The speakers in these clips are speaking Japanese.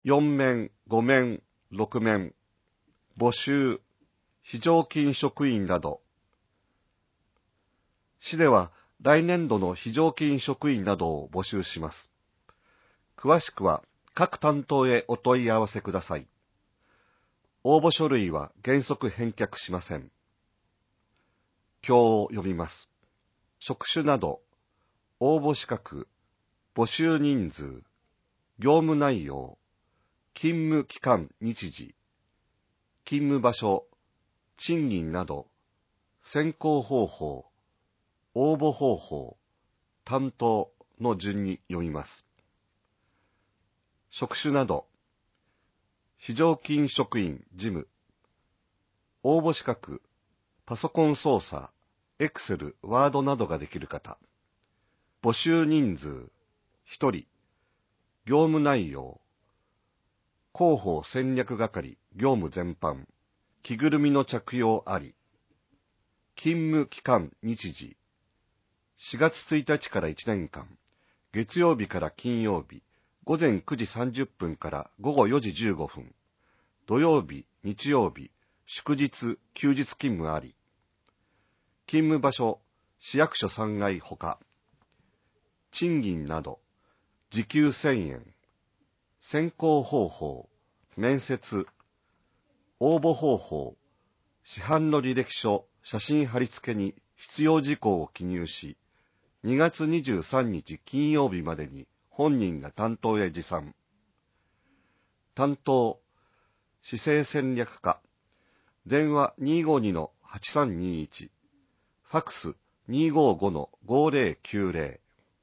4面、5面、6面、募集、非常勤職員など。市では来年度の非常勤職員などを募集します。詳しくは各担当へお問い合わせください。応募書類は原則返却しません。表を読みます。職種など、応募資格、募集人数、業務内容、勤務期間日時、勤務場所、賃金など、選考方法、応募方法、担当の順に読みます。職種など、非常勤職員事務、応募資格、パソコン操作、エクセル、ワードなどができる方、募集人数、1人、業務内容、広報戦略係、業務全般、着ぐるみの着用あり、勤務期間日時、4月1日から1年間、月曜日から金曜日、午前9時30分から午後4時15分、土曜日、日曜日、祝日、休日勤務あり、勤務場所、市役所3階ほか、賃金など、時給1000円、選考方法、面接、応募方法、市販の履歴書、写真貼り付けに必要事項を記入し、2月23日金曜日までに本人が担当へ持参。担当、市政戦略課、電話252-8321、ファクス255-5090。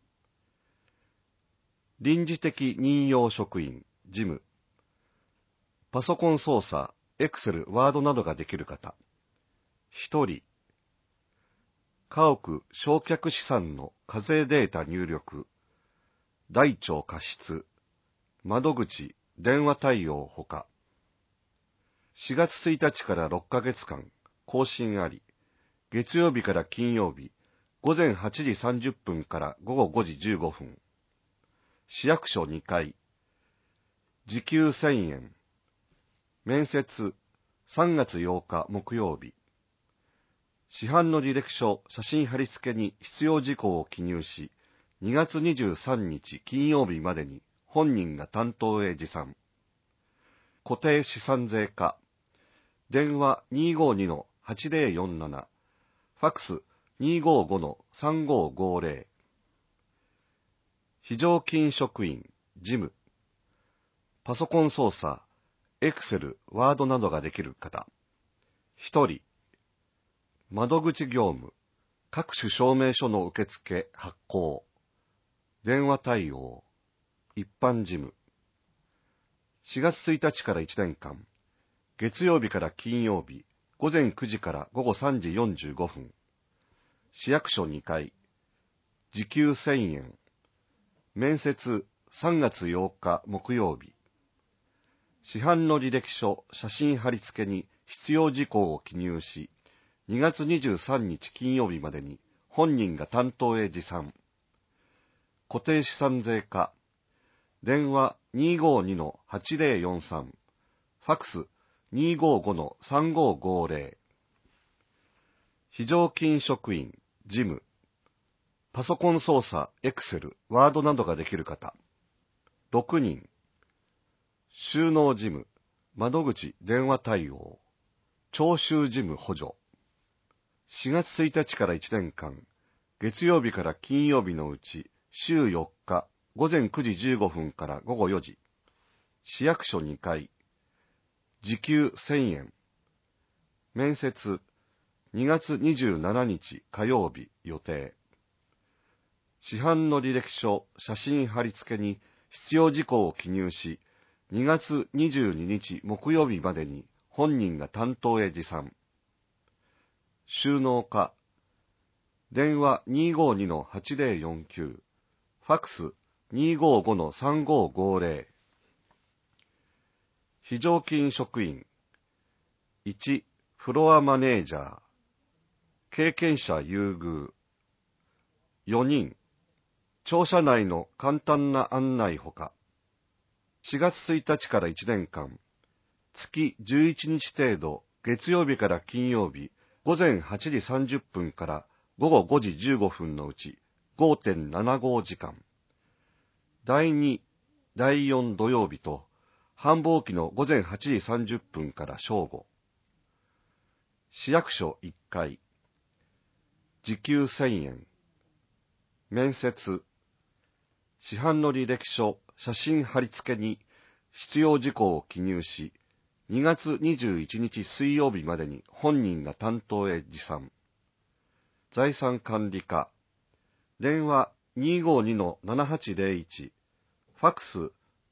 臨時的任用職員、事務。パソコン操作、エクセル、ワードなどができる方。1人。家屋、償却資産の課税データ入力。台帳過失。窓口、電話対応ほか。4月1日から6ヶ月間、更新あり。月曜日から金曜日、午前8時30分から午後5時15分。市役所2階。時給1000円。面接、3月8日木曜日。市販の履歴書、写真貼り付けに必要事項を記入し、2月23日金曜日までに本人が担当へ持参。固定資産税課。電話252-8047。ファクス255-3550。非常勤職員、事務。パソコン操作、エクセル、ワードなどができる方。1人。窓口業務、各種証明書の受付、発行。電話対応、一般事務。4月1日から1年間、月曜日から金曜日、午前9時から午後3時45分。市役所2階。時給1000円。面接、3月8日木曜日。市販の履歴書、写真貼り付けに必要事項を記入し、2月23日金曜日までに本人が担当へ持参。固定資産税課。電話252-8043。ファクス255-3550。非常勤職員、事務。パソコン操作、エクセル、ワードなどができる方。6人。収納事務、窓口、電話対応。徴収事務補助。4月1日から1年間、月曜日から金曜日のうち、週4日、午前9時15分から午後4時。市役所2階。時給1000円。面接、2月27日火曜日予定。市販の履歴書、写真貼り付けに必要事項を記入し、2月22日木曜日までに本人が担当へ持参。収納課。電話252-8049。ファクス255-3550。非常勤職員。1、フロアマネージャー。経験者優遇。4人。庁舎内の簡単な案内ほか。 4月1日から1年間、月11日程度、月曜日から金曜日、午前8時30分から午後5時15分のうち 5.75 時間。第2、第4土曜日と、繁忙期の午前8時30分から正午。市役所1回。時給1000円。面接。市販の履歴書、写真貼り付けに必要事項を記入し、2月21日水曜日までに本人が担当へ持参。財産管理課。電話 252-7801。ファックス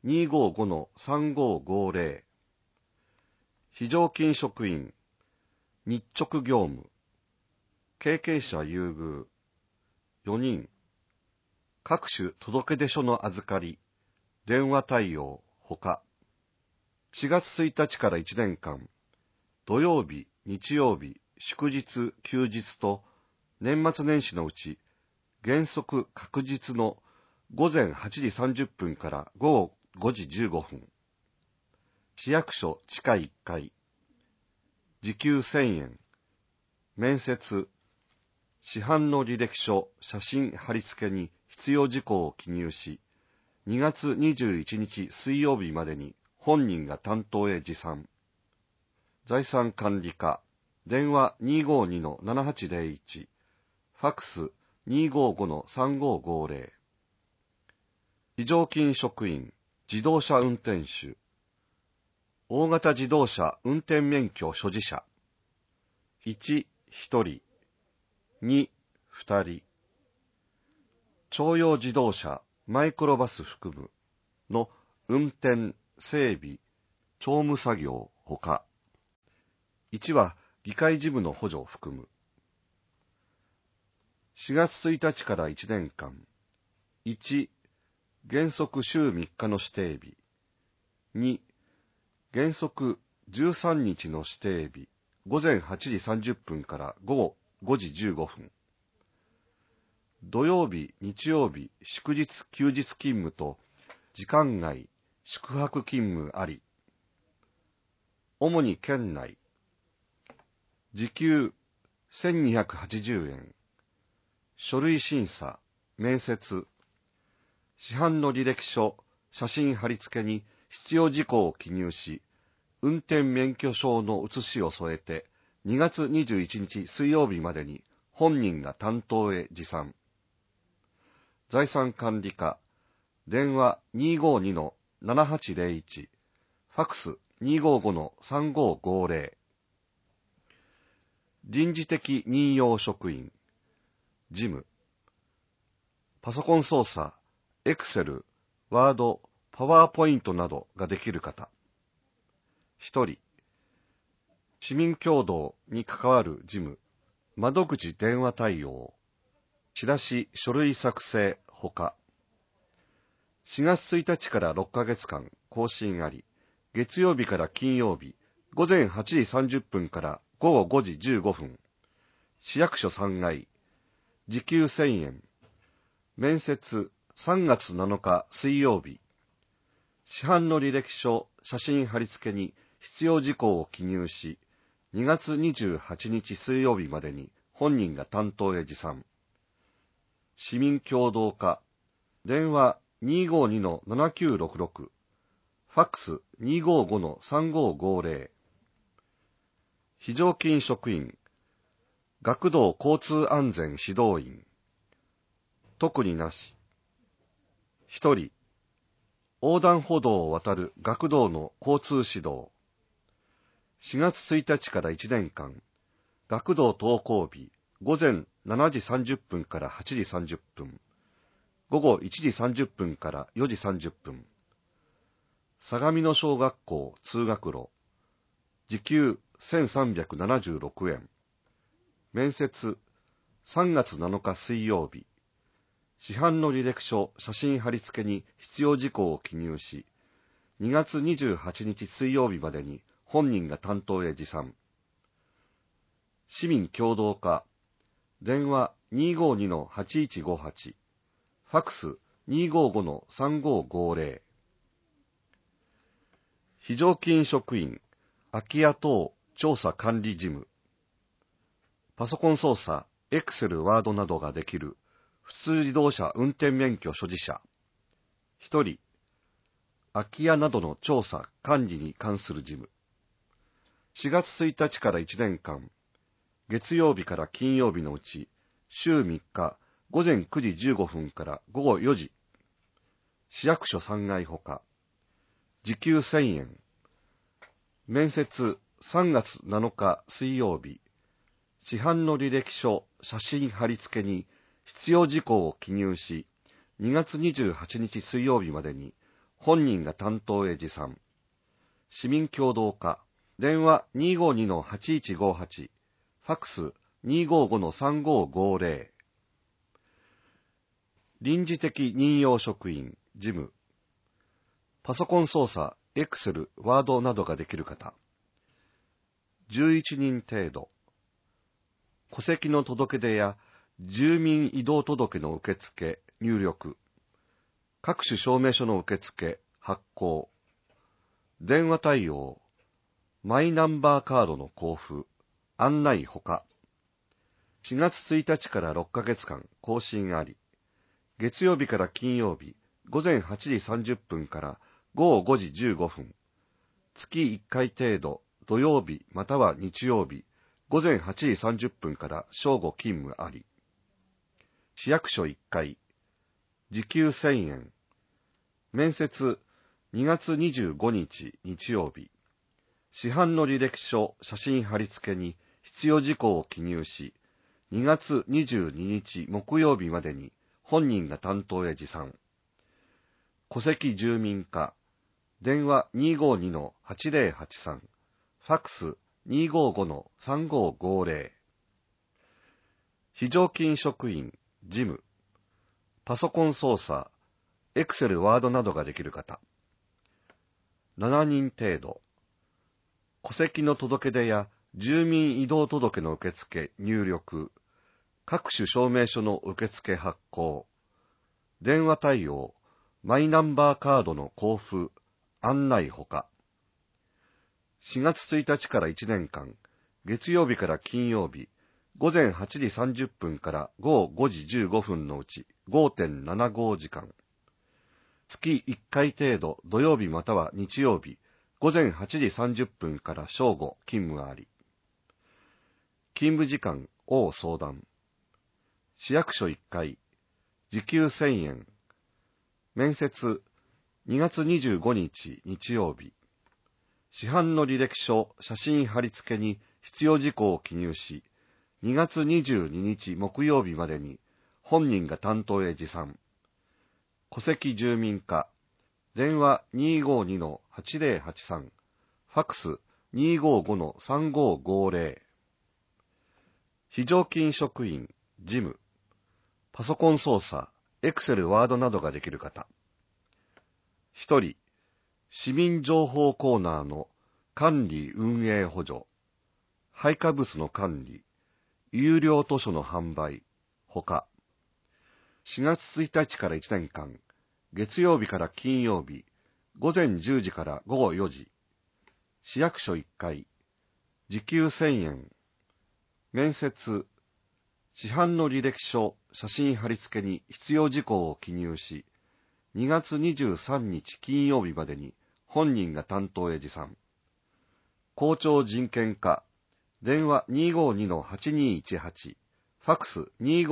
255-3550。非常勤職員。日直業務。経験者優遇。4人。各種届出書の預かり。電話対応、ほか。4月1日から1年間、土曜日、日曜日、祝日、休日と、年末年始のうち、原則確実の午前8時30分から午後5時15分。市役所地下1階。時給1000円。面接。市販の履歴書、写真貼り付けに必要事項を記入し、2月21日水曜日までに本人が担当へ持参。財産管理課。電話 252-7801。ファックス 255-3550。非常勤職員。自動車運転手。大型自動車運転免許所持者。1、1人。2、2人。商用自動車、マイクロバス含むの運転、整備、調務作業ほか。1は議会事務の補助を含む。4月1日から1年間。1、原則週3日の指定日。2、原則13日の指定日。午前8時30分から午後5時15分。土曜日、日曜日、祝日、休日勤務と、時間外、宿泊勤務あり。主に県内。時給1280円。書類審査、面接。市販の履歴書、写真貼り付けに必要事項を記入し、運転免許証の写しを添えて、2月21日水曜日までに本人が担当へ持参。財産管理課。電話 252-7801。ファックス 255-3550。臨時的任用職員。事務。パソコン操作、エクセル、ワード、パワーポイントなどができる方。1人。市民協働に関わる事務。窓口電話対応。チラシ、書類作成、ほか。4月1日から6ヶ月間、更新あり、月曜日から金曜日、午前8時30分から午後5時15分。市役所3階。時給1000円。面接、3月7日水曜日。市販の履歴書、写真貼り付けに必要事項を記入し、2月28日水曜日までに本人が担当へ持参。市民協働課。電話 252-7966。ファックス 255-3550。非常勤職員。学童交通安全指導員。特になし。1人。横断歩道を渡る学童の交通指導。4月1日から1年間。学童登校日。午前7時30分から8時30分。午後1時30分から4時30分。相模野小学校通学路。時給1376円。面接、3月7日水曜日。市販の履歴書、写真貼り付けに必要事項を記入し、2月28日水曜日までに本人が担当へ持参。市民協働課。電話 252-8158。ファックス 255-3550。 非常勤職員、空き家等調査管理事務。パソコン操作、Excel、Word などができる普通自動車運転免許所持者。1人、空き家などの調査管理に関する事務。4月1日から1年間、月曜日から金曜日のうち、週3日、午前9時15分から午後4時、市役所3階ほか、時給1000円。面接3月7日水曜日、市販の履歴書、写真貼り付けに必要事項を記入し、2月28日水曜日までに本人が担当へ持参。市民協働課、電話 252-8158、ファックス 255-3550。臨時的任用職員、事務。パソコン操作、Excel、Word などができる方。11人程度。戸籍の届け出や住民移動届の受付、入力。各種証明書の受付、発行。電話対応。マイナンバーカードの交付、案内ほか。4月1日から6ヶ月間更新あり。月曜日から金曜日、午前8時30分から午後5時15分。月1回程度、土曜日または日曜日、午前8時30分から正午勤務あり。市役所1回。時給1000円。面接2月25日日曜日。市販の履歴書、写真貼り付けに必要事項を記入し、2月22日木曜日までに本人が担当へ持参。戸籍住民課、電話 252-8083、ファックス 255-3550。非常勤職員、事務。パソコン操作、Excel、Word などができる方。7人程度。戸籍の届け出や住民移動届の受付、入力。各種証明書の受付発行。電話対応、マイナンバーカードの交付、案内ほか。4月1日から1年間、月曜日から金曜日、午前8時30分から午後5時15分のうち 5.75 時間。月1回程度土曜日または日曜日、午前8時30分から正午勤務あり。勤務時間、応相談。市役所1回。時給1000円。面接2月25日日曜日。市販の履歴書、写真貼り付けに必要事項を記入し、2月22日木曜日までに本人が担当へ持参。戸籍住民課、電話 252-8083、ファックス 255-3550。非常勤職員、事務。パソコン操作、Excel、Word などができる方。1人、市民情報コーナーの管理運営補助、配下物の管理、有料図書の販売、ほか。4月1日から1年間、月曜日から金曜日、午前10時から午後4時、市役所1回、時給1000円、面接、市販の履歴書、写真貼り付けに必要事項を記入し、2月23日金曜日までに本人が担当へ持参。校長人権課、電話 252-8218、ファックス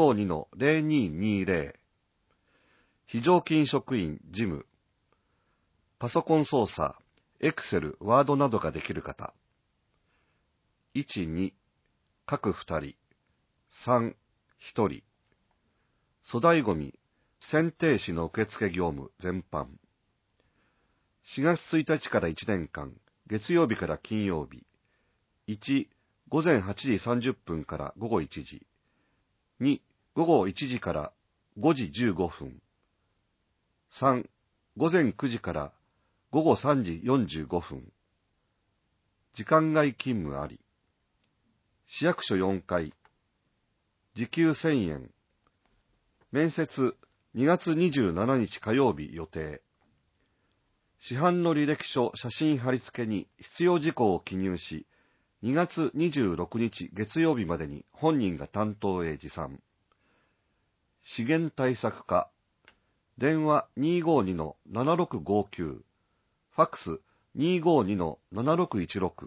252-0220。非常勤職員、事務。パソコン操作、Excel、Word などができる方。1、2、各2人。3、1人。粗大ごみ、選定士の受付業務全般。4月1日から1年間、月曜日から金曜日。1、午前8時30分から午後1時。2、午後1時から5時15分。3、午前9時から午後3時45分。時間外勤務あり。市役所4階。時給1000円。面接2月27日火曜日予定。 市販の履歴書、写真貼り付けに必要事項を記入し、2月26日月曜日までに本人が担当へ持参。資源対策課、電話 252-7659、ファックス 252-7616。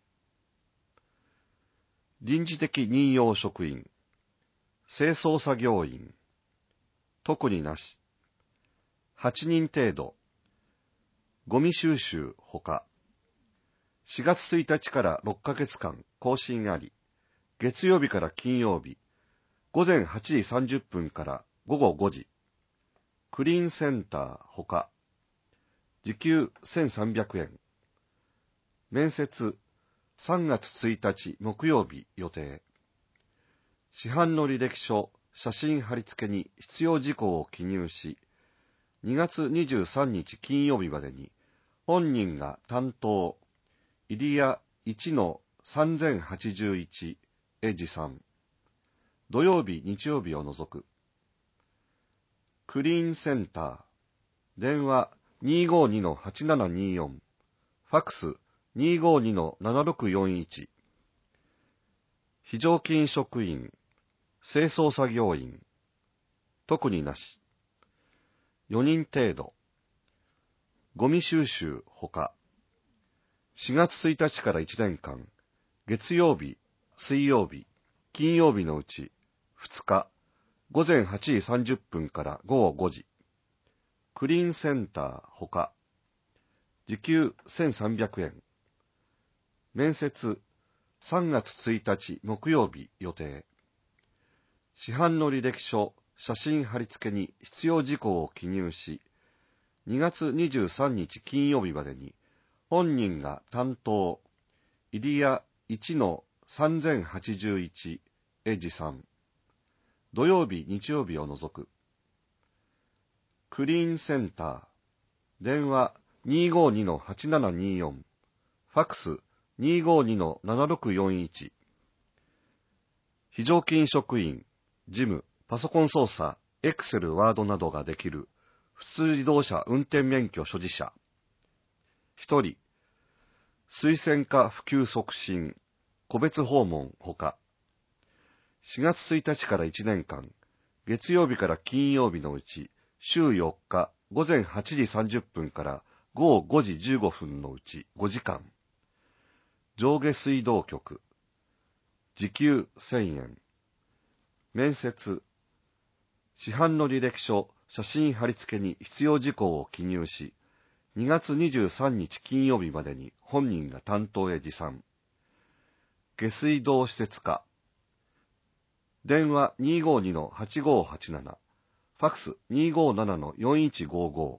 臨時的任用職員、清掃作業員、特になし。8人程度。ゴミ収集ほか。4月1日から6ヶ月間更新あり、月曜日から金曜日、午前8時30分から午後5時。クリーンセンターほか。時給1300円。面接、3月1日木曜日予定。市販の履歴書、写真貼り付けに必要事項を記入し、2月23日金曜日までに、本人が担当、入谷 1-3081 へ持参。土曜日、日曜日を除く。クリーンセンター、電話 252-8724、ファックス 252-7641。非常勤職員、清掃作業員、特になし。4人程度。ゴミ収集ほか。4月1日から1年間、月曜日、水曜日、金曜日のうち2日、午前8時30分から午後5時。クリーンセンターほか。時給1300円。面接、3月1日木曜日予定。市販の履歴書、写真貼り付けに必要事項を記入し、2月23日金曜日までに、本人が担当、入谷 1-3081 へ持参。土曜日、日曜日を除く。クリーンセンター、電話 252-8724、ファックス 252-7641。非常勤職員、事務、パソコン操作、エクセル、ワードなどができる、普通自動車運転免許所持者。1人、推薦課普及促進、個別訪問ほか。4月1日から1年間、月曜日から金曜日のうち、週4日、午前8時30分から午後5時15分のうち5時間。上下水道局。時給1000円。面接。市販の履歴書、写真貼り付けに必要事項を記入し、2月23日金曜日までに本人が担当へ持参。下水道施設課。電話 252-8587、ファックス 257-4155。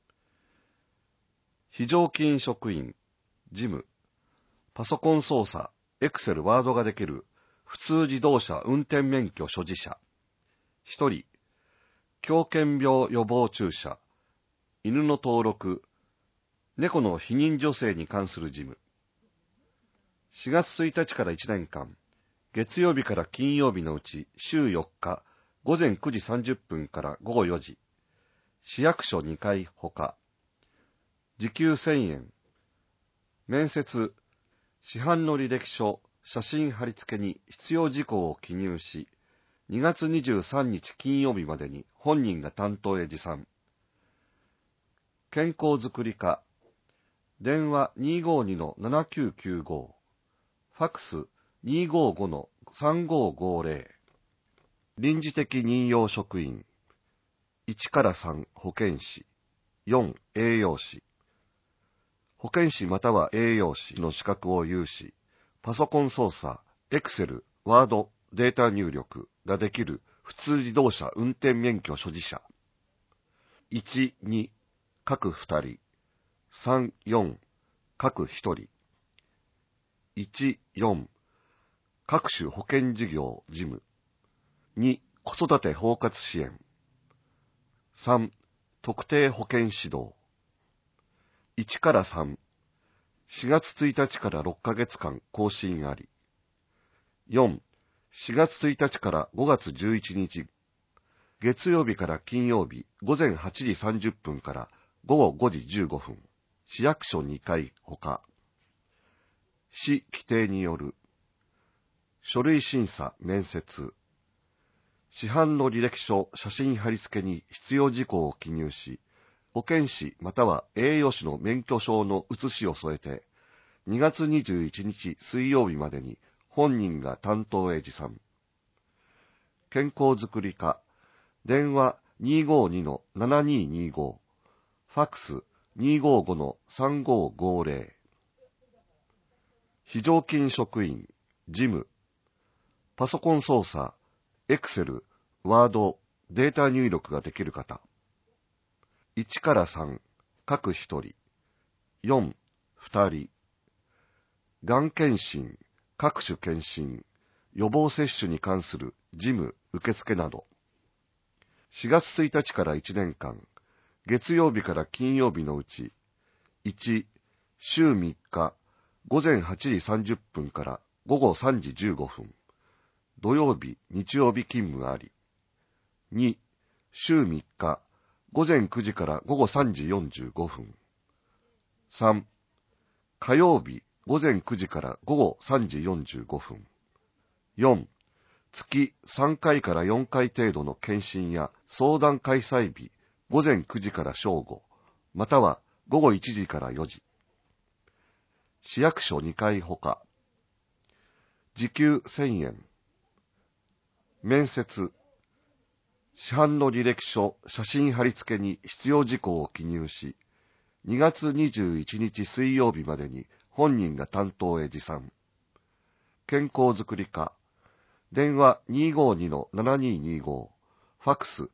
非常勤職員、事務、パソコン操作、エクセル、ワードができる、普通自動車運転免許所持者。1人、狂犬病予防注射、犬の登録、猫の避妊助成に関する事務。4月1日から1年間、月曜日から金曜日のうち週4日、午前9時30分から午後4時。市役所2階ほか。時給1000円。面接、市販の履歴書、写真貼り付けに必要事項を記入し、2月23日金曜日までに本人が担当へ持参。健康づくり課。電話 252-7995、ファックス 255-3550。臨時的任用職員。1から3保健師、4栄養士。保健師または栄養士の資格を有し、パソコン操作、エクセル、ワード、データ入力ができる普通自動車運転免許所持者。1、2、各2人。3、4、各1人。1、4、各種保険事業事務。2、子育て包括支援。3、特定保険指導。1から3、4月1日から6ヶ月間更新あり。4、4月1日から5月11日、月曜日から金曜日午前8時30分から午後5時15分。 市役所2回ほか、市規定による書類審査面接、市販の履歴書写真貼り付けに必要事項を記入し、保健師または栄養士の免許証の写しを添えて、2月21日水曜日までに本人が担当へ持参。健康づくり課、電話 252-7225、ファックス 255-3550。非常勤職員、事務、パソコン操作、エクセル、ワード、データ入力ができる方。1から3、各1人。4、2人。がん検診、各種検診、予防接種に関する事務、受付など。4月1日から1年間、月曜日から金曜日のうち、1、週3日、午前8時30分から午後3時15分。土曜日、日曜日勤務あり。2、週3日、午前9時から午後3時45分。3、火曜日、午前9時から午後3時45分。4、月3回から4回程度の検診や相談開催日、午前9時から正午、または午後1時から4時。市役所2回ほか。時給1000円。面接。市販の履歴書、写真貼り付けに必要事項を記入し、2月21日水曜日までに本人が担当へ持参。健康づくり課、電話 252-7225、ファックス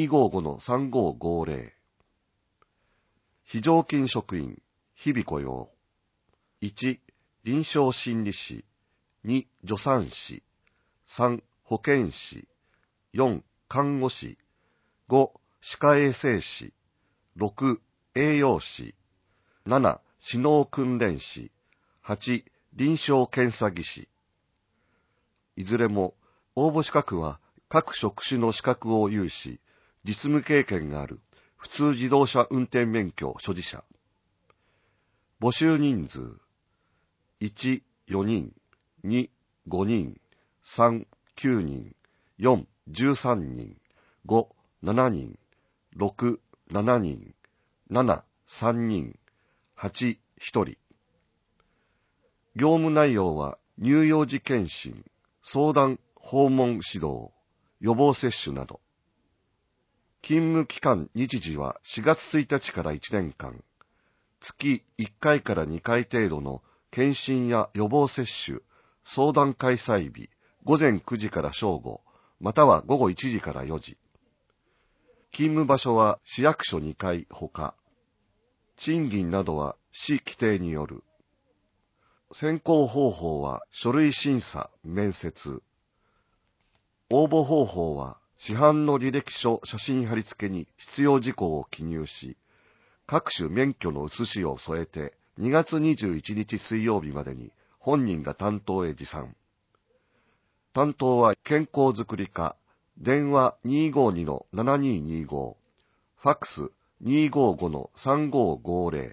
255-3550。非常勤職員、日々雇用。1、臨床心理士。2、助産師。3、保健師。4、看護師。5、歯科衛生士。6、栄養士。7、指導訓練士。8、臨床検査技師。いずれも応募資格は各職種の資格を有し、実務経験がある普通自動車運転免許所持者。募集人数。1、4人。2、5人。3、9人。4、13人。5、7人。6、7人。7、3人。8、1人。業務内容は乳幼児検診、相談、訪問指導、予防接種など。勤務期間日時は4月1日から1年間、月1回から2回程度の検診や予防接種、相談開催日、午前9時から正午、または午後1時から4時。勤務場所は市役所2回ほか。賃金などは市規定による。選考方法は書類審査、面接。応募方法は市販の履歴書、写真貼り付けに必要事項を記入し、各種免許の写しを添えて2月21日水曜日までに本人が担当へ持参。担当は健康づくり課、電話 252-7225、ファックス 255-3550。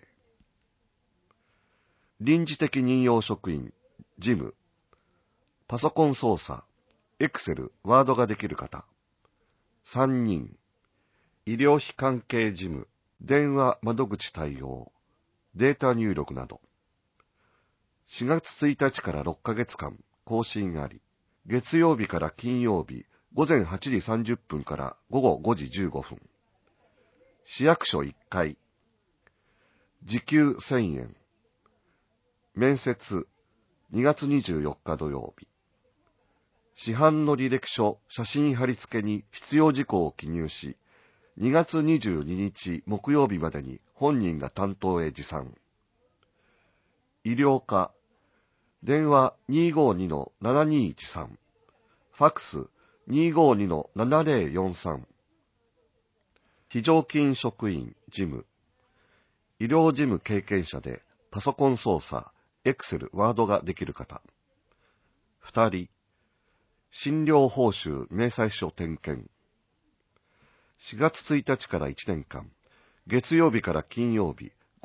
臨時的任用職員、事務、パソコン操作、エクセル、ワードができる方。3人、医療費関係事務、電話窓口対応、データ入力など。4月1日から6ヶ月間、更新あり、月曜日から金曜日、午前8時30分から午後5時15分。市役所1回。時給1000円。面接、2月24日土曜日。市販の履歴書、写真貼り付けに必要事項を記入し、2月22日木曜日までに本人が担当へ持参。医療課、電話 252-7213、ファックス 252-7043。非常勤職員、事務、医療事務経験者でパソコン操作、エクセル、ワードができる方。2人、診療報酬明細書点検。4月1日から1年間、月曜日から金曜日、午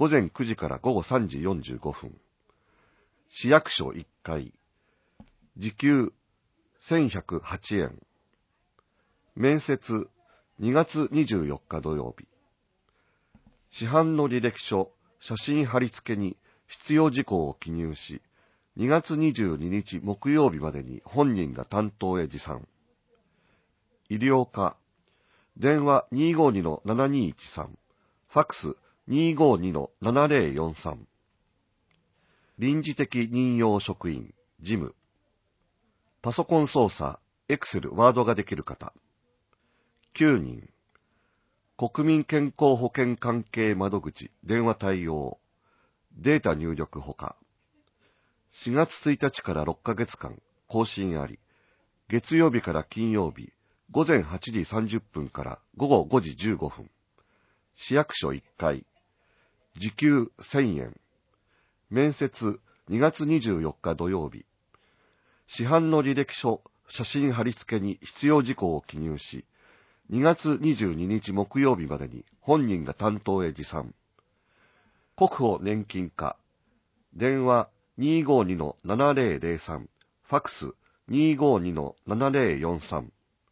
午前9時から午後3時45分。市役所1階。時給1108円。面接2月24日土曜日。市販の履歴書、写真貼り付けに必要事項を記入し、2月22日木曜日までに本人が担当へ持参。医療課、電話 252-7213、ファックス 252-7043。臨時的任用職員、事務。パソコン操作、エクセル、ワードができる方。9人。国民健康保険関係窓口、電話対応。データ入力ほか。4月1日から6ヶ月間、更新あり。月曜日から金曜日、午前8時30分から午後5時15分。市役所1階。時給1000円。面接2月24日土曜日。市販の履歴書、写真貼り付けに必要事項を記入し、2月22日木曜日までに本人が担当へ持参。国保年金課。電話 252-7003、ファックス 252-7043。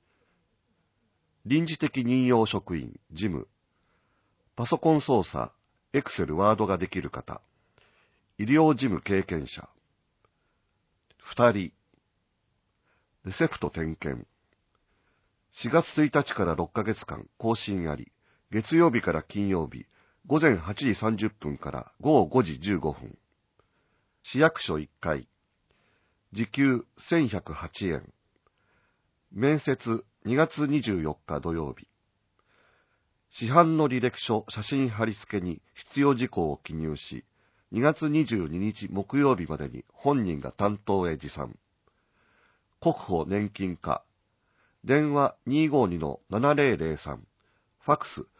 臨時的任用職員、事務。パソコン操作、エクセル、ワードができる方。医療事務経験者。2人。レセプト点検。4月1日から6ヶ月間、更新あり。月曜日から金曜日、午前8時30分から午後5時15分。市役所1階。時給1108円。面接2月24日土曜日。市販の履歴書、写真貼り付けに必要事項を記入し、2月22日木曜日までに本人が担当へ持参。国保年金課。電話 252-7003、ファックス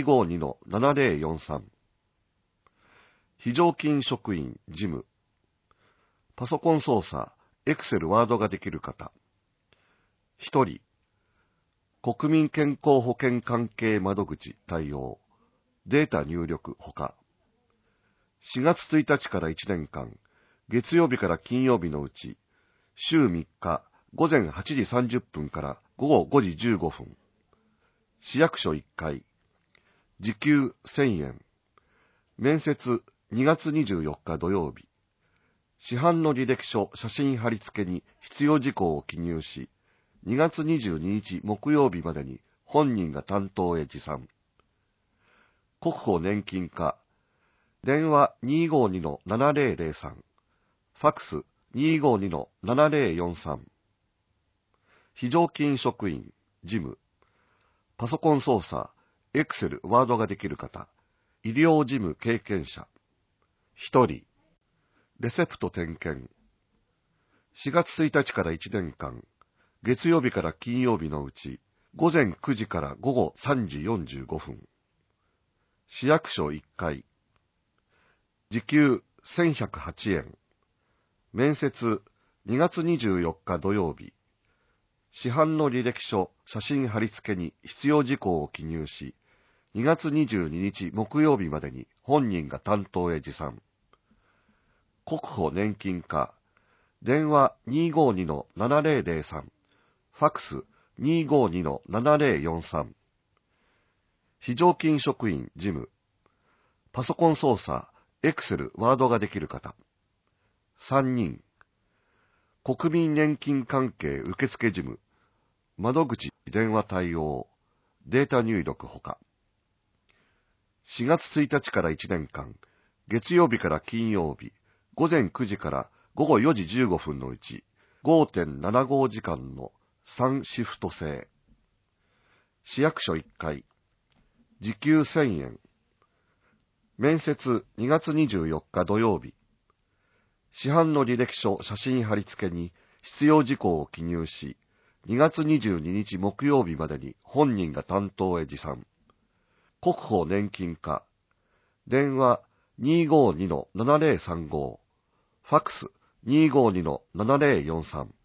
252-7043。非常勤職員、事務。パソコン操作、エクセル、ワードができる方。1人。国民健康保険関係窓口対応。データ入力ほか。4月1日から1年間、月曜日から金曜日のうち、週3日、午前8時30分から午後5時15分。市役所1階。時給1000円。面接2月24日土曜日。市販の履歴書、写真貼り付けに必要事項を記入し、2月22日木曜日までに本人が担当へ持参。国保年金課。電話 252-7003、ファックス 252-7043。非常勤職員、事務。パソコン操作、エクセル、ワードができる方。医療事務経験者。1人。レセプト点検。4月1日から1年間、月曜日から金曜日のうち、午前9時から午後3時45分。市役所1階。時給1108円。面接2月24日土曜日。市販の履歴書、写真貼り付けに必要事項を記入し、2月22日木曜日までに本人が担当へ持参。国保年金課。電話 252-7003、ファックス 252-7043。非常勤職員、事務。パソコン操作、エクセル、ワードができる方。3人。国民年金関係受付事務。窓口、電話対応。データ入力ほか。4月1日から1年間、月曜日から金曜日、午前9時から午後4時15分のうち 5.75 時間の3シフト制。市役所1階。時給1000円。面接2月24日土曜日。市販の履歴書、写真貼り付けに必要事項を記入し、2月22日木曜日までに本人が担当へ持参。国保年金課。電話 252-7035、ファックス 252-7043。